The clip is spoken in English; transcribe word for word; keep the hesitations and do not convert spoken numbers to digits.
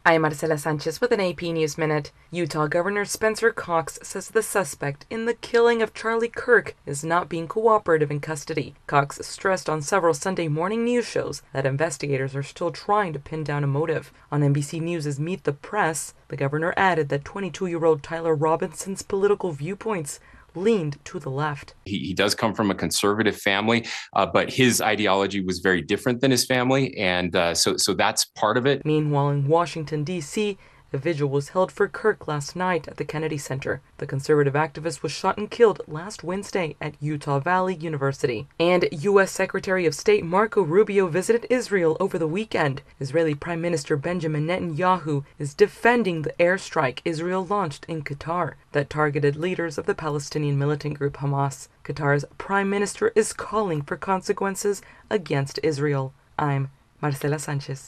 I'm Marcela Sanchez with an A P News Minute. Utah Governor Spencer Cox says the suspect in the killing of Charlie Kirk is not being cooperative in custody. Cox stressed on several Sunday morning news shows that investigators are still trying to pin down a motive. On N B C News' Meet the Press, the governor added that twenty-two-year-old Tyler Robinson's political viewpoints leaned to the left. He, he does come from a conservative family, uh, but his ideology was very different than his family, and uh, so so that's part of it. Meanwhile, in Washington, D C, a vigil was held for Kirk last night at the Kennedy Center. The conservative activist was shot and killed last Wednesday at Utah Valley University. And U S Secretary of State Marco Rubio visited Israel over the weekend. Israeli Prime Minister Benjamin Netanyahu is defending the airstrike Israel launched in Qatar that targeted leaders of the Palestinian militant group Hamas. Qatar's Prime Minister is calling for consequences against Israel. I'm Marcela Sanchez.